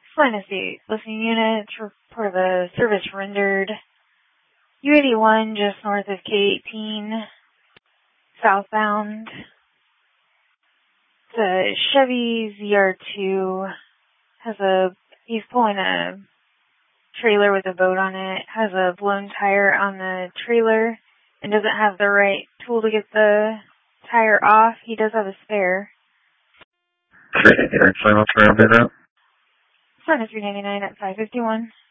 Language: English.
Minus 8 listening units report the service rendered U81 just north of K18, southbound. The Chevy ZR2 he's pulling a trailer with a boat on it, has a blown tire on the trailer, and doesn't have the right tool to get the tire off. He does have a spare. Okay, final time in that? Sign 399 at 551.